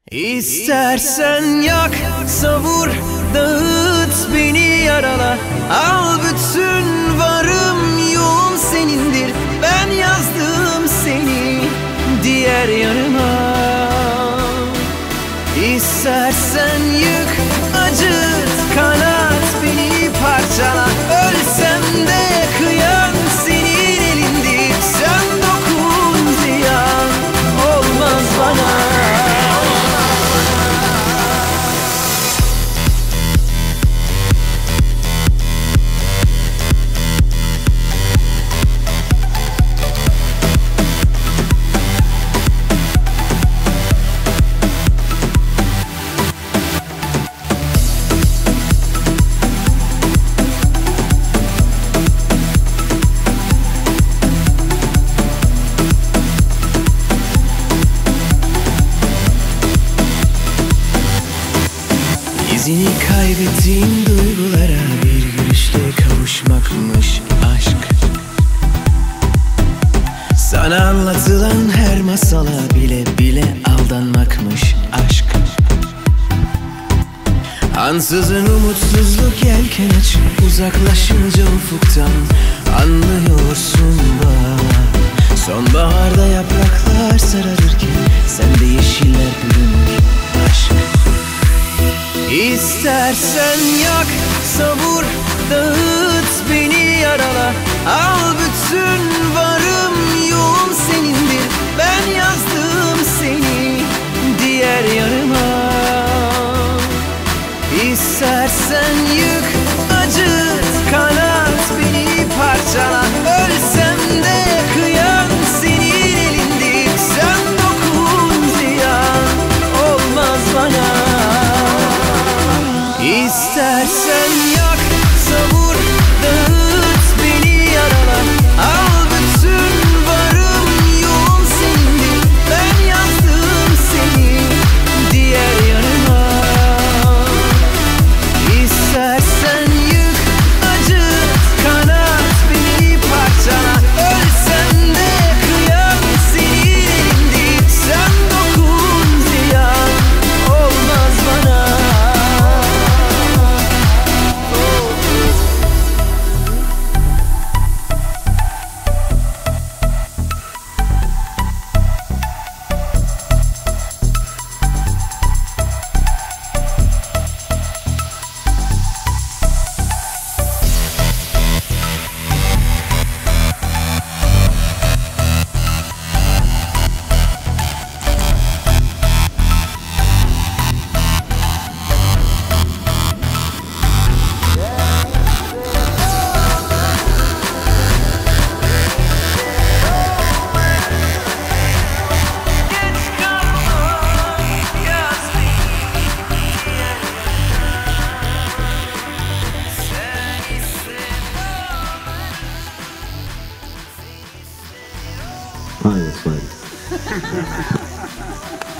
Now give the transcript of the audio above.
İstersen yak, savur, dağıt, beni yarala. Al bütün varım yoğum senindir. Ben yazdım seni diğer yanıma. İstersen yık, acıt, kanat, beni parçala. Ölsem de kıyam senin elindir. Sen dokun, ziyan olmaz bana. İzini kaybettiğim duygulara bir gülüşle kavuşmakmış aşk. Sana anlatılan her masala bile bile aldanmakmış aşk. Ansızın umutsuzluk yelken açıp uzaklaşınca ufuktan anlıyorsun bana. Sonbaharda yapraklar sararırken sende yeşiller bürünür aşk. İstersen yak, savur, dağıt, beni yarala. Al bütün varım yoğum senindir. Ben yazdım seni diğer yanıma. İstersen yık, acıt, kanat, beni parçala. Ölsem de kıyam senin elindir. Sen dokun, ziyan olmaz bana. İstersen yak, savur, dağıt, beni yarala. Al bütün varım yoğum senindir. Ben yazdım seni diğer yanıma. İstersen yık, acıt, kanat, beni parçala. Ölsem de kıyam senin elindir. Sen dokun, ziyan olmaz bana. Fine, it's fine.